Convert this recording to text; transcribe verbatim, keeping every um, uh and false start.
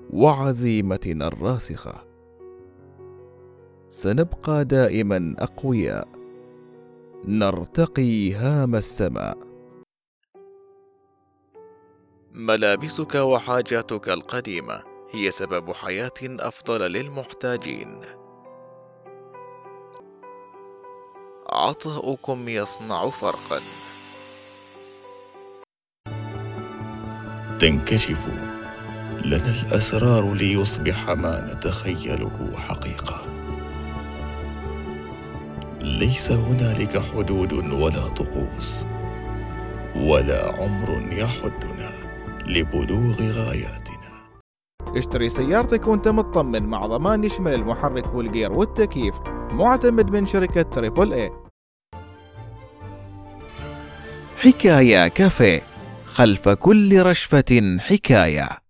وعزيمتنا الراسخة. سنبقى دائما أقوياء، نرتقي هام السماء. ملابسك وحاجاتك القديمة هي سبب حياة أفضل للمحتاجين. عطاؤكم يصنع فرقا. تنكشف لنا الأسرار ليصبح ما نتخيله حقيقة. ليس هنالك حدود ولا طقوس ولا عمر يحدنا لبلوغ غاياتنا. اشتري سيارتك وانت مطمن مع ضمان يشمل المحرك والجير والتكييف، معتمد من شركة تريبل اي. حكاية كافيه، خلف كل رشفة حكاية.